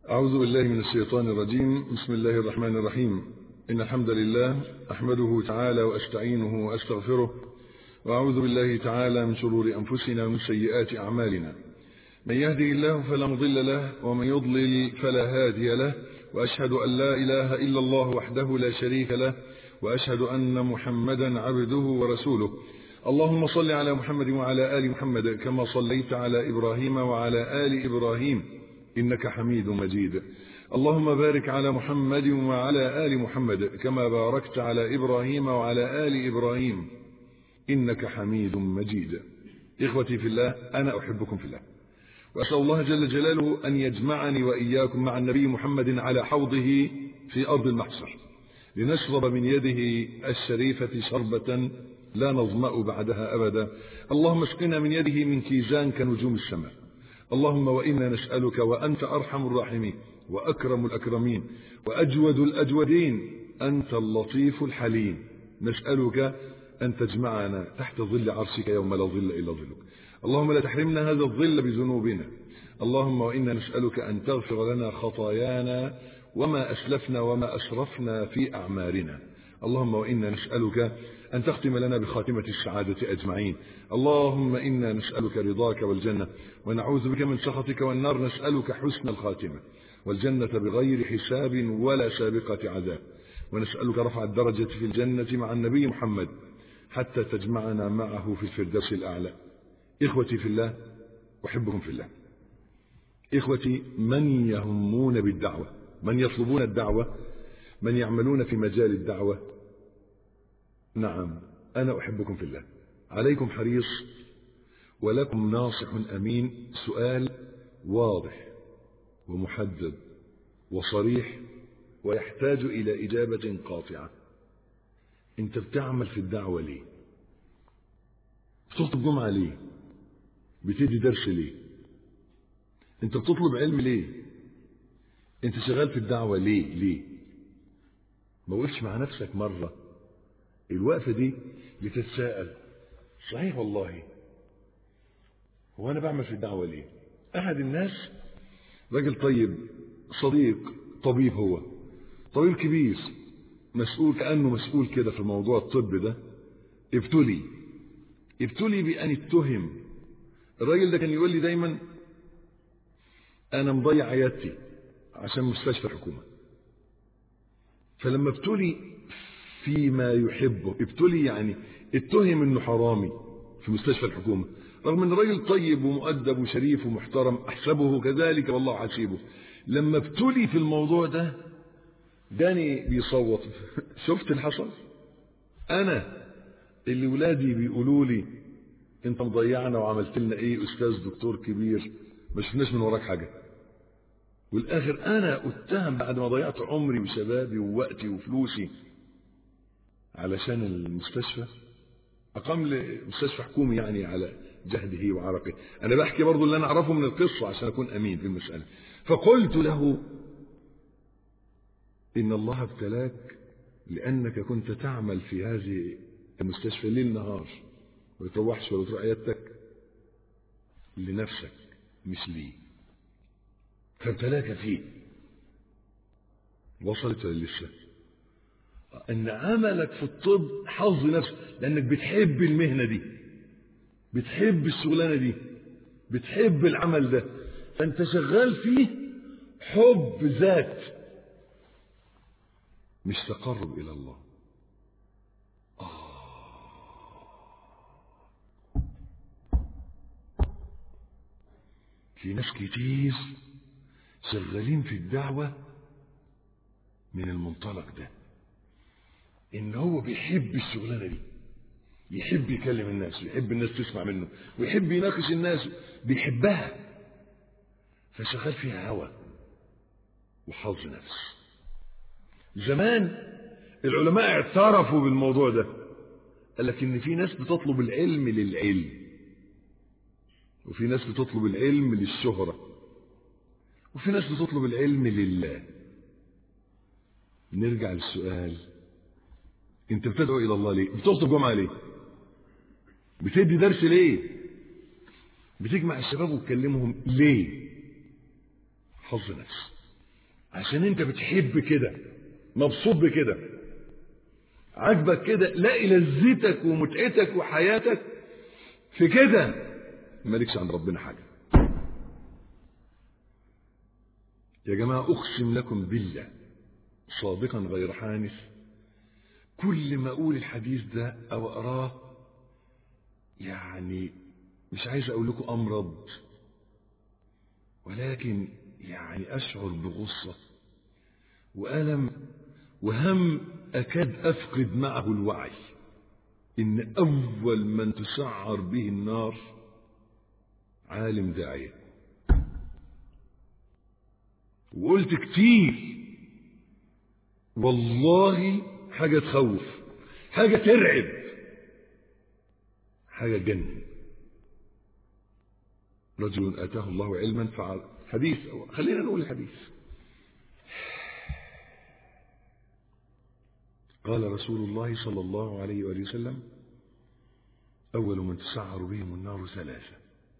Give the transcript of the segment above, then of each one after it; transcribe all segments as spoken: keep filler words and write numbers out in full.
أعوذ بالله من الشيطان الرجيم. بسم الله الرحمن الرحيم. إن الحمد لله أحمده تعالى وأستعينه وأستغفره، وأعوذ بالله تعالى من شرور أنفسنا ومن سيئات أعمالنا. من يهدي الله فلا مضل له، ومن يضلل فلا هادي له، وأشهد أن لا إله إلا الله وحده لا شريك له، وأشهد أن محمدا عبده ورسوله. اللهم صل على محمد وعلى آل محمد كما صليت على إبراهيم وعلى آل إبراهيم إنك حميد مجيد. اللهم بارك على محمد وعلى آل محمد كما باركت على إبراهيم وعلى آل إبراهيم إنك حميد مجيد. إخوتي في الله، أنا أحبكم في الله، وأسأل الله جل جلاله أن يجمعني وإياكم مع النبي محمد على حوضه في أرض المحشر، لنشرب من يده الشريفة شربة لا نظمأ بعدها أبدا. اللهم اسقنا من يده من كيزان كنجوم السماء. اللهم وإنا نسألك وأنت أرحم الراحمين وأكرم الأكرمين وأجود الأجودين، أنت اللطيف الحليم، نسألك أن تجمعنا تحت ظل عرشك يوم لا ظل إلا ظلك. اللهم لا تحرمنا هذا الظل بذنوبنا. اللهم وإنا نسألك أن تغفر لنا خطايانا وما أسلفنا وما أسرفنا في أعمالنا. اللهم وإنا نسألك أن تختم لنا بخاتمة السعادة أجمعين. اللهم إنا نسألك رضاك والجنة، ونعوذ بك من سخطك والنار. نسألك حسن الخاتمة والجنة بغير حساب ولا سابقة عذاب، ونسألك رفع الدرجة في الجنة مع النبي محمد حتى تجمعنا معه في الفردوس الأعلى. إخوتي في الله، أحبكم في الله. إخوتي، من يهمون بالدعوة، من يطلبون الدعوة، من يعملون في مجال الدعوة، نعم أنا أحبكم في الله. عليكم حريص ولكم ناصح أمين. سؤال واضح ومحدد وصريح ويحتاج إلى إجابة قاطعة. أنت بتعمل في الدعوة ليه؟ بتخطب جمعة ليه؟ بتدي درس ليه؟ أنت بتطلب علم ليه؟ أنت شغال في الدعوة ليه؟ ليه؟ ما وقفش مع نفسك مرة الوقفة دي لتتساءل، صحيح والله هو أنا بعمل في الدعوة ليه؟ أحد الناس راجل طيب، صديق طبيب، هو طبيب كبير، مسؤول، كأنه مسؤول كده في موضوع الطب ده. ابتلي ابتلي بأن اتهم. الراجل ده كان يقول لي دايما أنا مضيع عيادتي عشان مستشفى الحكومة. فلما ابتلي فيما يحبه، ابتلي يعني اتهم انه حرامي في مستشفى الحكومة، رغم ان الراجل طيب ومؤدب وشريف ومحترم، احسبه كذلك والله حسيبه. لما ابتلي في الموضوع ده جاني بيصوت. شفت اللي حصل؟ انا اللي ولادي بيقولوا لي انت مضيعنا وعملت لنا ايه استاذ دكتور كبير، ما شفناش من وراك حاجه، والاخر انا اتهم بعد ما ضيعت عمري وشبابي ووقتي وفلوسي علشان المستشفى. اقام لي مستشفى حكومي يعني على جهده وعرقه. انا بحكي برضو اللي انا اعرفه من القصه عشان اكون امين في المساله. فقلت له ان الله ابتلاك لانك كنت تعمل في هذه المستشفى ليل نهار، ما بتروحش ولا تروح عيادتك، لنفسك مش لي، فابتلاك فيه. وصلت ولا لسه؟ ان عملك في الطب حظ نفسك، لانك بتحب المهنة دي، بتحب الشغلانة دي، بتحب العمل ده، فانت شغال فيه حب ذات مش تقرب الى الله. آه. في ناس كتير شغالين في الدعوة من المنطلق ده، ان هو بيحب الشغلانه دي، يحب يكلم الناس ويحب الناس تسمع منه ويحب يناقش الناس، بيحبها، فشغال فيها هوى وحظ نفس. زمان العلماء اعترفوا بالموضوع ده، قال لك ان في ناس بتطلب العلم للعلم، وفي ناس بتطلب العلم للشهرة، وفي ناس بتطلب العلم لله. نرجع للسؤال، انت بتدعو الى الله ليه؟ بتخطب جمعة ليه؟ بتدي درس ليه؟ بتجمع الشباب وتكلمهم ليه؟ حظ نفس. عشان انت بتحب كده، مبسوط بكده، عاجبك كده، لاقي لذتك ومتعتك وحياتك في كده، مالكش عند ربنا حاجة. يا جماعة أقسم لكم بالله صادقا غير حانث، كل ما أقول الحديث ده أو أقراه يعني مش عايز أقول لكم أمرض، ولكن يعني أشعر بغصة وألم وهم أكاد أفقد معه الوعي، إن أول من تسعر به النار عالم داعية. وقلت كتير والله حاجة تخوف، حاجة ترعب، حاجة جنن. رجل آتاه الله علما فعل حديث، خلينا نقول الحديث. قال رسول الله صلى الله عليه وآله وسلم: أول من تسعر بهم النار ثلاثة: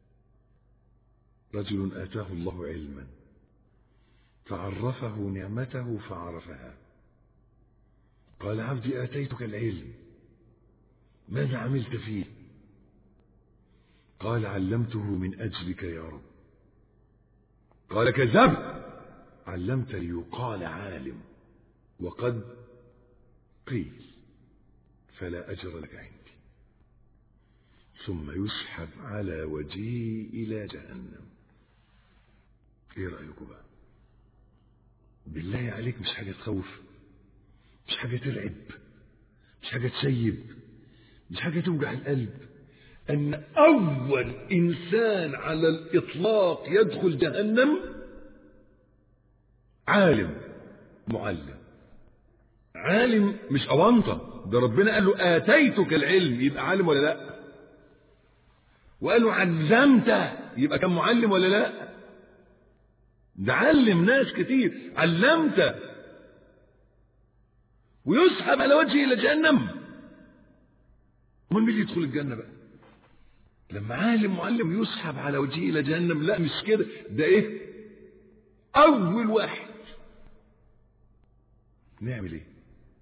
رجل آتاه الله علما فعرفه نعمته فعرفها، قال: عبدي آتيتك العلم ماذا عملت فيه؟ قال: علمته من أجلك يا رب. قال: كذبت، علمت ليقال عالم وقد قيل، فلا أجر لك عندي. ثم يسحب على وجهه إلى جهنم. ايه رأيكم بقى؟ بالله عليك مش حاجة تخوف، مش حاجة ترعب، مش حاجة تسيب، مش حاجة توجع القلب، أن أول إنسان على الإطلاق يدخل جهنم عالم معلم. عالم مش أونطة، ده ربنا قال له آتيتك العلم، يبقى عالم ولا لا؟ وقال له علمته، يبقى كان معلم ولا لا؟ ده علم ناس كتير، علمته، ويسحب على وجهه إلى جهنم. ومن مين يدخل الجنة بقى لما عالم معلم يسحب على وجهه إلى جهنم؟ لا مش كده، ده إيه؟ أول واحد. نعمل إيه؟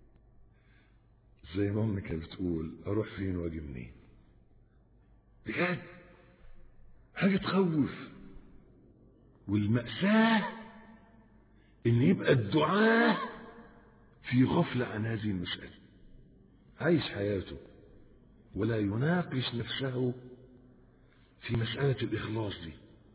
زي ما أمي كانت بتقول: أروح فين وأجي منين؟ بجد حاجة تخوف. والمأساة إن يبقى الدعاء في غفلة عن هذه المسألة، عايش حياته ولا يناقش نفسه في مسألة الإخلاص دي.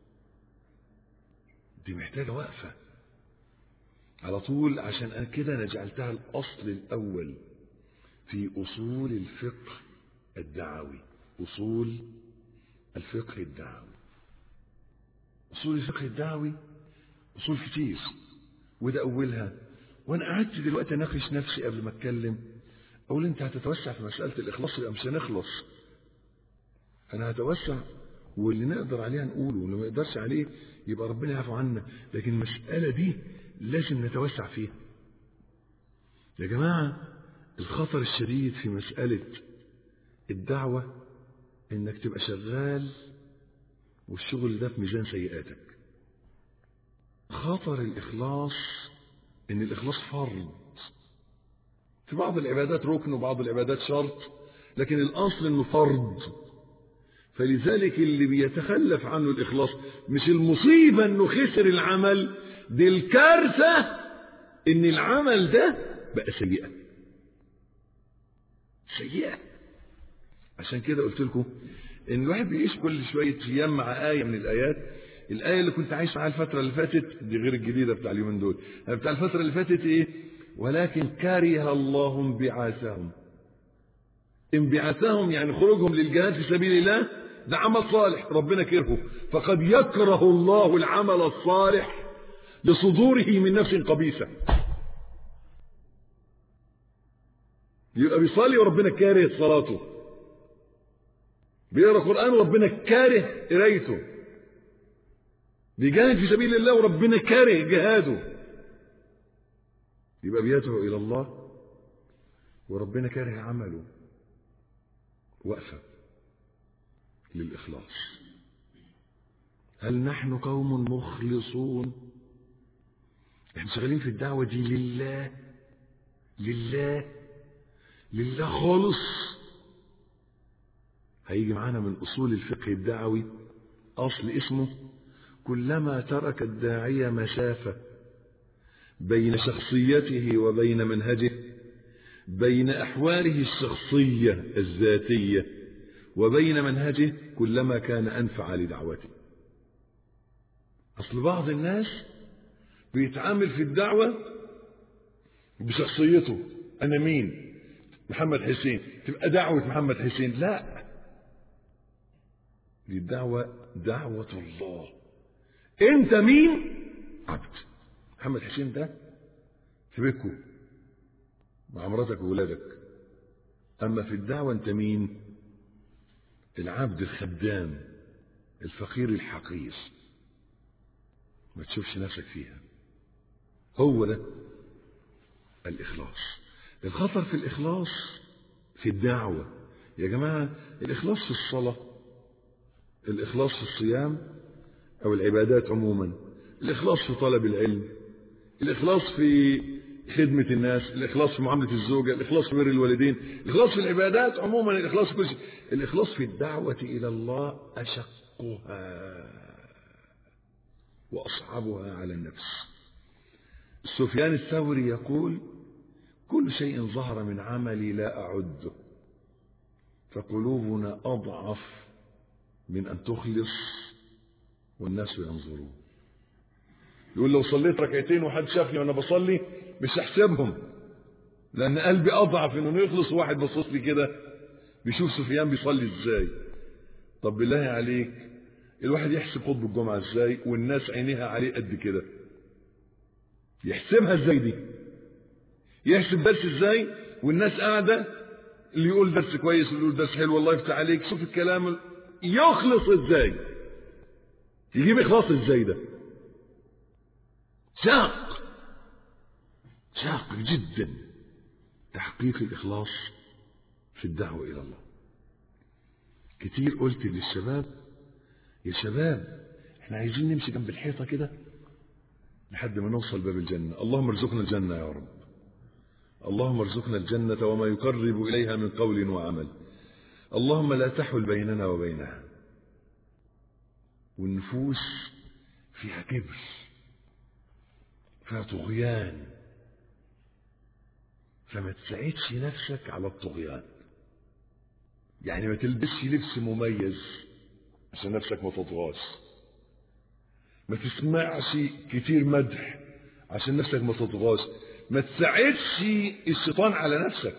دي محتاجة وقفة على طول. عشان أنا كده أنا جعلتها الأصل الأول في أصول الفقه الدعوي. أصول الفقه الدعوي، أصول الفقه الدعوي أصول كتير، وده أولها. وأنا قعدت دلوقتي أناقش نفسي قبل ما أتكلم، أقول أنت هتتوسع في مسألة الإخلاص يبقى مش هنخلص. أنا هتوسع واللي نقدر عليه نقوله، واللي ما يقدرش عليه يبقى ربنا يعفو عنا، لكن المسألة دي لازم نتوسع فيها. يا جماعة الخطر الشديد في مسألة الدعوة إنك تبقى شغال والشغل ده في ميزان سيئاتك. خطر الإخلاص إن الإخلاص فرض، في بعض العبادات ركن وبعض العبادات شرط، لكن الأصل إنه فرض. فلذلك اللي بيتخلف عنه الإخلاص مش المصيبة إنه خسر العمل، دي الكارثة إن العمل ده بقى سيئة سيئة. عشان كده قلت لكم إن الواحد بيعيش كل شوية أيام مع آية من الآيات. الآية اللي كنت عايش معاها الفترة اللي فاتت دي غير الجديدة بتاع اليومين دول، بتاع الفترة اللي فاتت إيه؟ ولكن كره الله انبعاثهم. انبعاثهم يعني خروجهم للجهاد في سبيل الله، ده عمل صالح ربنا كرهه، فقد يكره الله العمل الصالح لصدوره من نفس قبيحة. يبقى بيصلي وربنا كاره صلاته، بيقرأ قرآن وربنا كاره قرايته، بيجاهد في سبيل الله وربنا كاره جهاده، يبقى بيدعو إلى الله وربنا كاره عمله. وقفة للإخلاص. هل نحن قوم مخلصون احنا شغالين في الدعوة دي لله لله لله خالص. هيجي معانا من أصول الفقه الدعوي أصل اسمه كلما ترك الداعية مسافة بين شخصيته وبين منهجه، بين أحواله الشخصية الذاتية وبين منهجه، كلما كان أنفع لدعوته. أصل بعض الناس بيتعامل في الدعوة بشخصيته، أنا مين؟ محمد حسين، تبقى دعوة محمد حسين. لا، دي الدعوة دعوة الله. أنت مين؟ عبد. محمد حسين ده في بيتكم مع مراتك وولادك، أما في الدعوة أنت مين؟ العبد الخدام الفقير الحقير، ما تشوفش نفسك فيها. هو ده الإخلاص. الخطر في الإخلاص في الدعوة يا جماعة، الإخلاص في الصلاة، الإخلاص في الصيام أو العبادات عموما، الإخلاص في طلب العلم، الإخلاص في خدمة الناس، الإخلاص في معاملة الزوجة، الإخلاص في بر الوالدين، الإخلاص في العبادات عموما، الإخلاص في كل شيء. الإخلاص في الدعوة إلى الله أشقها وأصعبها على النفس. سفيان الثوري يقول: كل شيء ظهر من عملي لا أعده، فقلوبنا أضعف من أن تخلص والناس ينظرون. يقول لو صليت ركعتين وحد شافني وأنا بصلي مش هحسبهم، لأن قلبي أضعف إنه يخلص. واحد بصص لي كده بيشوف سفيان بيصلي إزاي. طب بالله عليك، الواحد يحسب خطبة الجمعة إزاي والناس عينيها عليه قد كده؟ يحسبها إزاي دي؟ يحسب درس إزاي والناس قاعدة، اللي يقول درس كويس واللي يقول درس حلو والله يفتح عليك، شوف الكلام. يخلص إزاي؟ يجيب إخلاص إزاي؟ ده شاق شاق جدا تحقيق الإخلاص في الدعوة إلى الله. كتير قلت للشباب: يا شباب احنا عايزين نمشي جنب الحيطة كده لحد ما نوصل باب الجنة. اللهم ارزقنا الجنة يا رب، اللهم ارزقنا الجنة وما يقرب إليها من قول وعمل، اللهم لا تحول بيننا وبينها. والنفوس فيها كبر، فيها طغيان، فما تساعدش نفسك على الطغيان. يعني ما تلبسش لبس مميز عشان نفسك ما تطغاش، ما تسمعش كتير مدح عشان نفسك ما تطغاش، ما تساعدش الشيطان على نفسك.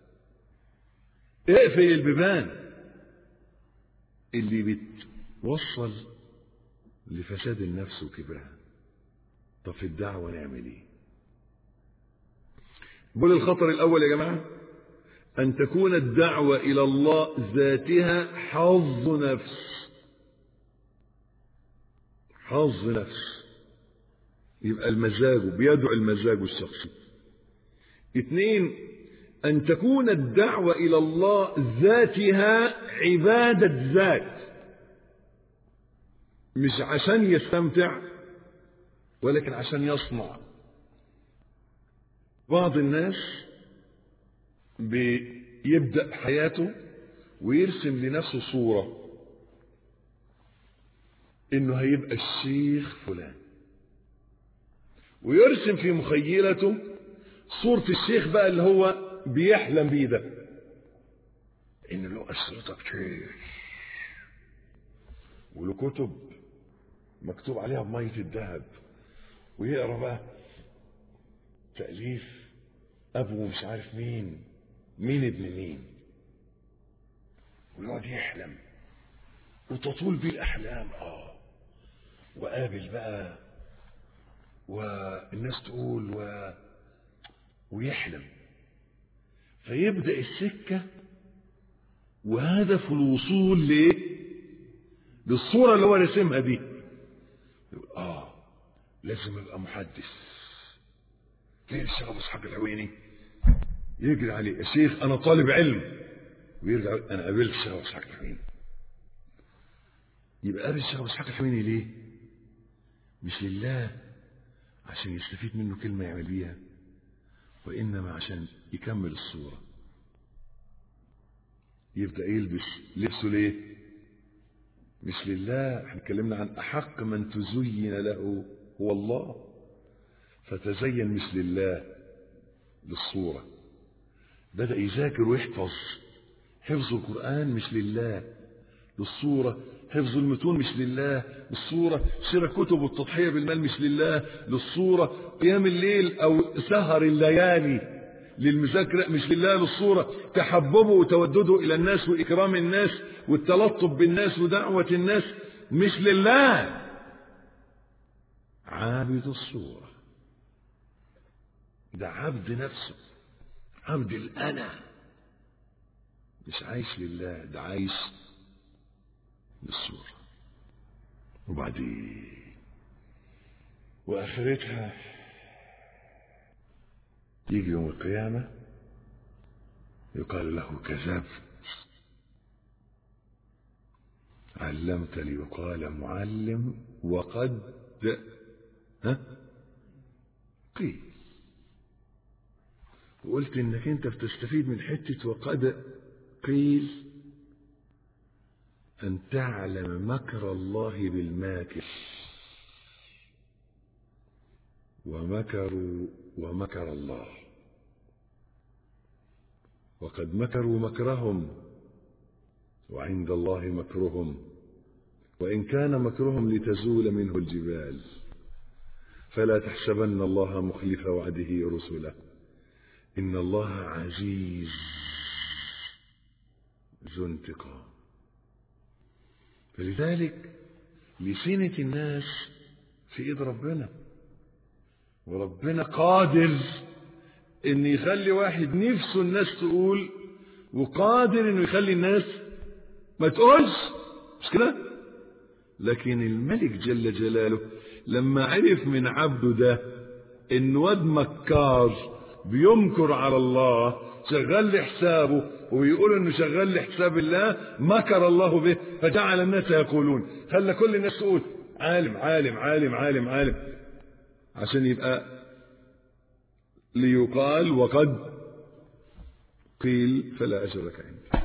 اقفل البيبان اللي بتوصل لفساد النفس وكبرها. طب في الدعوة نعمل ايه؟ بقول الخطر الأول يا جماعة أن تكون الدعوة إلى الله ذاتها حظ نفس. حظ نفس يبقى المزاج، بيدعو المزاج الشخصي. اثنين، أن تكون الدعوة إلى الله ذاتها عبادة ذات، مش عشان يستمتع ولكن عشان يصنع. بعض الناس بيبدأ حياته ويرسم لنفسه صورة انه هيبقى الشيخ فلان، ويرسم في مخيلته صورة الشيخ بقى اللي هو بيحلم بيه ده، ان له أشرطة كتير وله كتب مكتوب عليها بمية الذهب، ويقرأ بقى تأليف أبو مش عارف مين مين ابن مين، ويقعد يحلم وتطول بيه الأحلام. آه وقابل بقى والناس تقول و... ويحلم، فيبدأ السكة وهدف الوصول ليه؟ للصورة اللي هو رسمها دي. يقول آه لازم أبقى محدث. ليه الشيخ أبو إسحاق الحويني يجري عليه: يا شيخ أنا طالب علم، ويرجع أنا قابلت الشيخ أبو إسحاق الحويني. يبقى قابل الشيخ أبو إسحاق الحويني ليه؟ مش لله، عشان يستفيد منه كلمة يعمل بيها، وإنما عشان يكمل الصورة. يبدأ يلبس لبسه ليه؟ مش لله. احنا اتكلمنا عن أحق من تزين له هو الله، فتزين مش لله، للصورة. بدأ يذاكر ويحفظ. حفظ القرآن مش لله، للصورة. حفظ المتون مش لله، للصورة. شراء كتب والتضحية بالمال مش لله، للصورة. قيام الليل أو سهر الليالي للمذاكرة مش لله، للصورة. تحببه وتودده إلى الناس وإكرام الناس والتلطف بالناس ودعوة الناس مش لله، عابد الصورة. ده عبد نفسه، عبد الأنا، مش عايش لله، ده عايش للصورة. وبعدين وآخرتها يجي يوم القيامة يقال له كذبت، علمت ليقال معلم وقد ها قيل. وقلت انك انت بتستفيد من حتة وقد قيل ان تعلم مكر الله بالماكر، ومكروا ومكر الله، وقد مكروا مكرهم وعند الله مكرهم، وإن كان مكرهم لتزول منه الجبال، فلا تحسبن الله مخلف وعده رسله، إن الله عزيز ذو انتقام. فلذلك لسنة الناس في ايد ربنا، وربنا قادر ان يخلي واحد نفسه الناس تقول، وقادر انه يخلي الناس ما تقولش، مش كده؟ لكن الملك جل جلاله لما عرف من عبده ده ان واد مكار بيمكر على الله، شغال لحسابه ويقول انه شغال لحساب الله، مكر الله به فجعل الناس يقولون، خلى كل الناس تقول عالم عالم عالم عالم عالم، عشان يبقى ليقال وقد قيل فلا أجرك عندي.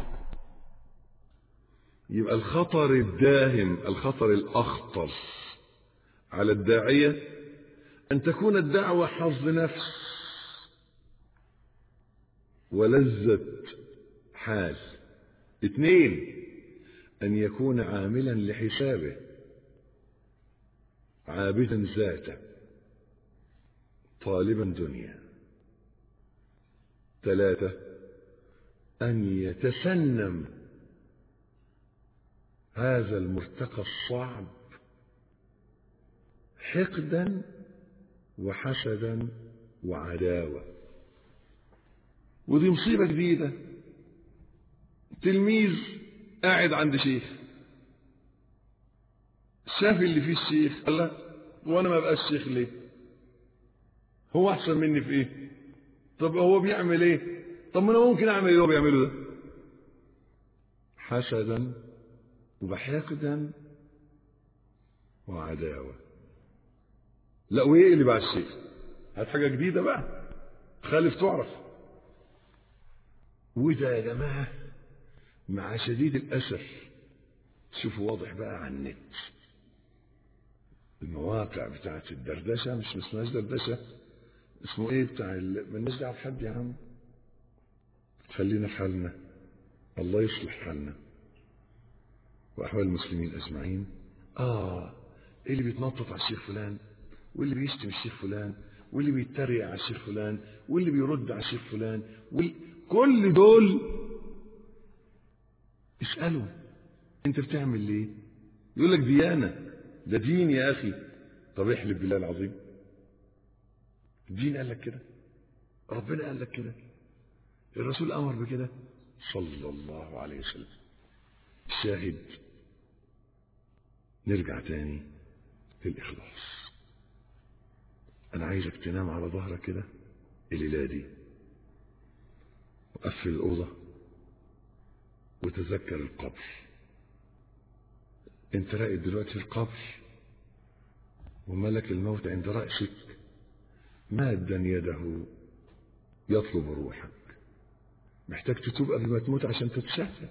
يبقى الخطر الداهم، الخطر الأخطر على الداعية أن تكون الدعوة حظ نفس ولذة حال. اثنين، أن يكون عاملا لحسابه، عابدا ذاته، طالبا دنيا. ثلاثة، أن يتسنم هذا المرتقى الصعب حقدا وحسدا وعداوة. ودي مصيبة جديدة. تلميذ قاعد عند شيخ، شاف اللي فيه الشيخ، قال له وانا ما بقاش شيخ ليه؟ هو احسن مني في ايه؟ طب هو بيعمل ايه؟ طب ما انا ممكن اعمل اللي هو بيعمله ده. حسدا وحقدا وعداوة. لا ويقلب على الشيخ، هات حاجة جديدة بقى خالف تعرف. وده يا جماعة مع شديد الأسف شوفوا واضح بقى على النت، المواقع بتاعت الدردشة، مش اسمهاش دردشة، اسمه ايه بتاع ال... مالناش دعوة بحد يا عم، خلينا في حالنا، الله يصلح حالنا وأحوال المسلمين أجمعين. آه اللي بيتنطط على الشيخ فلان، واللي بيشتم الشيخ فلان، واللي بيتريق على الشيخ فلان، واللي بيرد على الشيخ فلان، واللي... كل دول اسألوا انت بتعمل ليه؟ يقول لك ديانة، ده دين يا أخي. طب احلف بالله العظيم الدين قال لك كده؟ ربنا قال لك كده؟ الرسول أمر بكده صلى الله عليه وسلم. الشاهد نرجع تاني للإخلاص. أنا عايزك تنام على ظهرك كده الليلة دي، وقفل الأوضة وتذكر القبر. انت راقد دلوقتي في القبر وملك الموت عند رأسك مادا يده يطلب روحك. محتاج تتوب قبل ما تموت عشان تتشهد.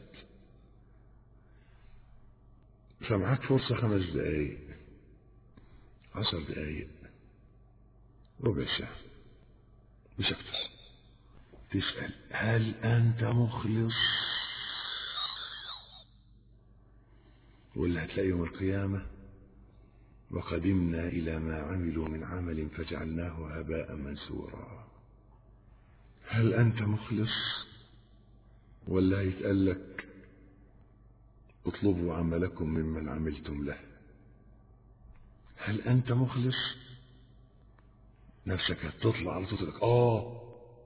فمعاك فرصة خمس دقايق، عشر دقايق، ربع ساعة، مش أكتر. تسأل هل أنت مخلص؟ ولا هتلاقي يوم القيامة وقدمنا إلى ما عملوا من عمل فجعلناه هباء منثورا. هل أنت مخلص؟ ولا هيتقال لك اطلبوا عملكم ممن عملتم له؟ هل أنت مخلص؟ نفسك هتطلع على صوتك آه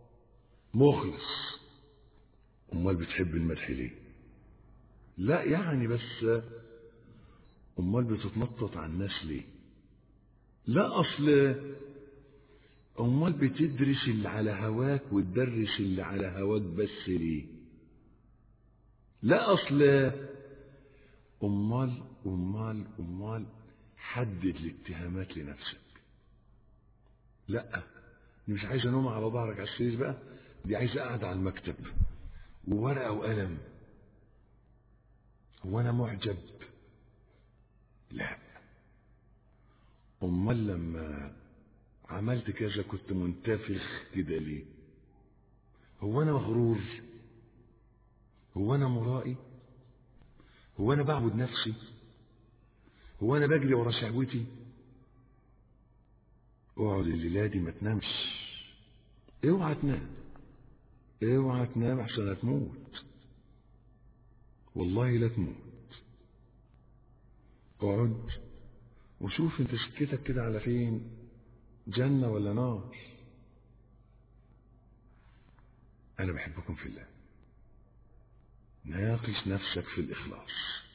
مخلص. أمال بتحب المدح ليه؟ لا يعني بس أمال بتتنطط على الناس ليه؟ لا أصل أمال بتدرس اللي على هواك وتدرس اللي على هواك بس ليه؟ لا أصل أمال أمال أمال حدد الاتهامات لنفسك. لا دي مش عايزة نوم على ظهرك على السرير بقى، دي عايزة قاعدة على المكتب وورقة وقلم. هو أنا معجب؟ لا. أمال لما عملت كذا كنت منتفخ كده ليه؟ هو أنا مغرور؟ هو أنا مرائي؟ هو أنا بعبد نفسي؟ هو أنا بجري ورا شهوتي؟ اقعد الليلة دي ما تنامش. اوعى تنام، اوعى تنام عشان هتموت. والله لا تموت. اقعد وشوف انت سكتك كده على فين، جنة ولا نار. انا بحبكم في الله. ناقش نفسك في الإخلاص.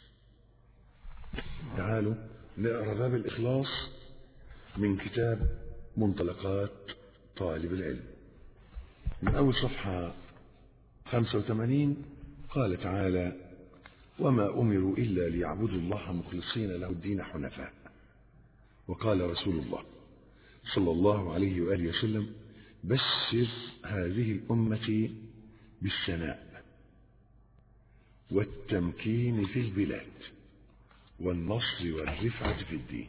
تعالوا نقرأ باب الإخلاص من كتاب منطلقات طالب العلم من أول صفحة خمسة وثمانين. قال تعالى: وما أمروا إلا ليعبدوا الله مخلصين له الدين حنفاء. وقال رسول الله صلى الله عليه وآله وسلم: بشر هذه الأمة بالسناء والتمكين في البلاد والنصر والرفعة في الدين.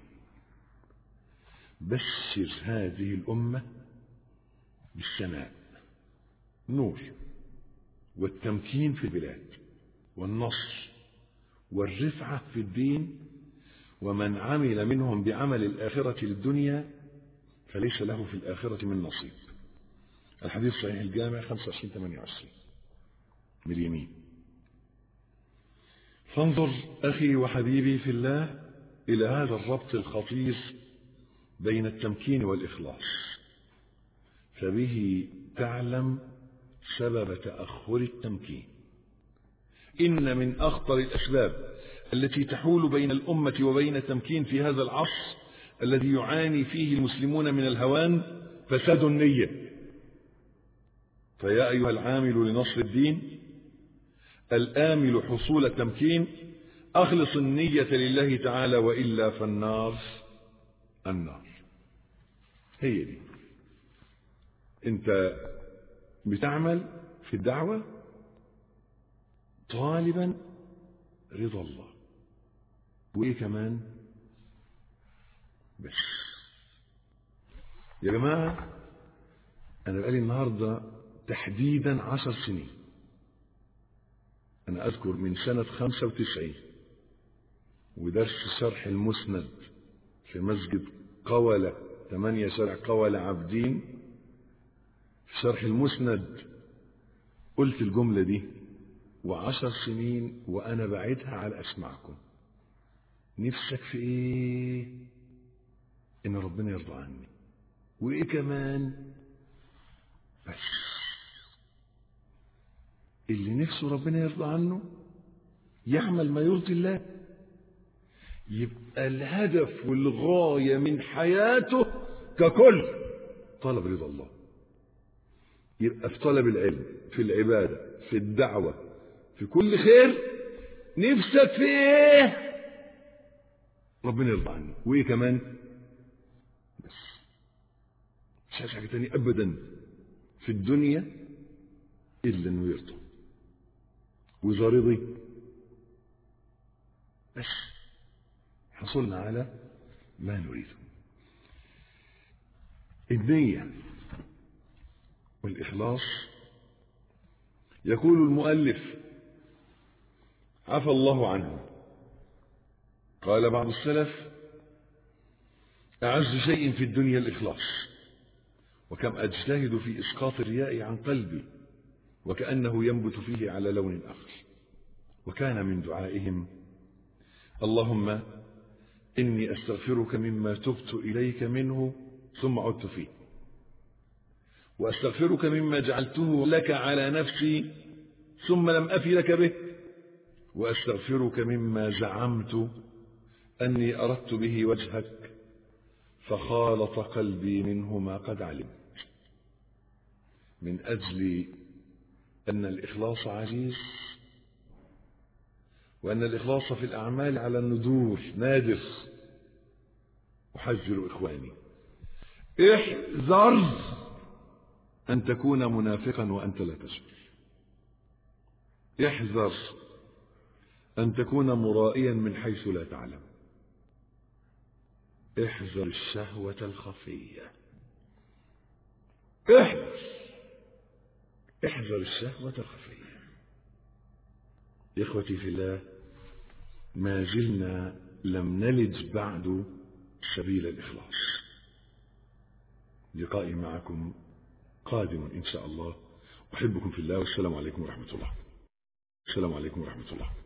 بشر هذه الأمة بالسناء، نور، والتمكين في البلاد والنصر والرفعة في الدين، ومن عمل منهم بعمل الآخرة للدنيا فليس له في الآخرة من نصيب. الحديث صحيح الجامع خمسة وعشرين ثمانية وعشرين من اليمين. فانظر أخي وحبيبي في الله إلى هذا الربط الخطير بين التمكين والإخلاص، فبه تعلم سبب تأخر التمكين. إن من أخطر الأسباب التي تحول بين الأمة وبين التمكين في هذا العصر الذي يعاني فيه المسلمون من الهوان فساد النية. فيا أيها العامل لنصر الدين الآمل حصول التمكين، أخلص النية لله تعالى، وإلا فالنار النار. هي دي. أنت بتعمل في الدعوة طالبا رضا الله، وإيه كمان؟ بس يا جماعة أنا بقالي النهاردة تحديدا عشر سنين. أنا أذكر من سنة خمسة وتسعين ودرس شرح المسند في مسجد قولة ثمانية شارع قولة عابدين، في شرح المسند قلت الجملة دي، وعشر سنين وأنا بعيدها على أسمعكم. نفسك في إيه؟ إن ربنا يرضى عني. وإيه كمان؟ بس اللي نفسه ربنا يرضى عنه يعمل ما يرضي الله، يبقى الهدف والغاية من حياته ككل طلب رضا الله. يبقى في طلب العلم، في العبادة، في الدعوة، في كل خير نفسك في ايه؟ ربنا يرضى عني. وايه كمان؟ بس مش عايز حاجة تانية أبدا في الدنيا إلا أنه يرضى، وإذا رضي بس حصلنا على ما نريده. النية والإخلاص. يقول المؤلف عفى الله عنه، قال بعض السلف: أعز شيء في الدنيا الإخلاص، وكم أجتهد في إسقاط الرياء عن قلبي وكأنه ينبت فيه على لون آخر. وكان من دعائهم: اللهم إني أستغفرك مما تبت إليك منه ثم عدت فيه، وأستغفرك مما جعلته لك على نفسي ثم لم أفي لك به، وأستغفرك مما زعمت أني أردت به وجهك فخالط قلبي منه ما قد علمت. من أجل أن الإخلاص عزيز، وأن الإخلاص في الأعمال على الندور نادر، أحذر إخواني: احذر أن تكون منافقا وأنت لا تشعر. احذر أن تكون مرائيا من حيث لا تعلم. احذر الشهوة الخفية. احذر احذر الشهوة الخفية. إخوتي في الله، ما زلنا لم نلج بعد سبيل الإخلاص. لقائي معكم قادم إن شاء الله. أحبكم في الله، والسلام عليكم ورحمة الله. السلام عليكم ورحمة الله.